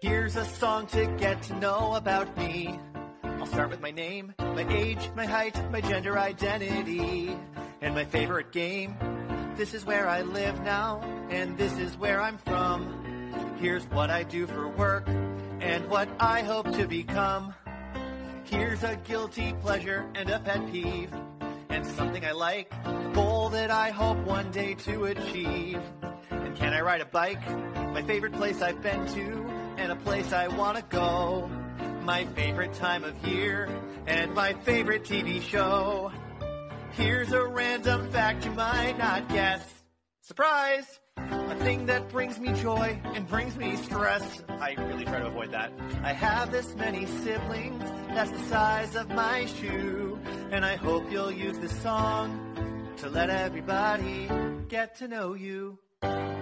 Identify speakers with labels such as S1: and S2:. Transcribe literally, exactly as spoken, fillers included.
S1: Here's a song to get to know about me. I'll start with my name, my age, my height, my gender identity, and my favorite game. This is where I live now, and this is where I'm from. Here's what I do for work, and what I hope to become. Here's a guilty pleasure and a pet peeve, and something I like, a goal that I hope one day to achieve. And can I ride a bike? My favorite place I've been to, and a place I want to go. My favorite time of year, and my favorite T V show. Here's a random fact you might not guess. Surprise! A thing that brings me joy and brings me stress. I really try to avoid that. I have this many siblings, that's the size of my shoe. And I hope you'll use this song to let everybody get to know you.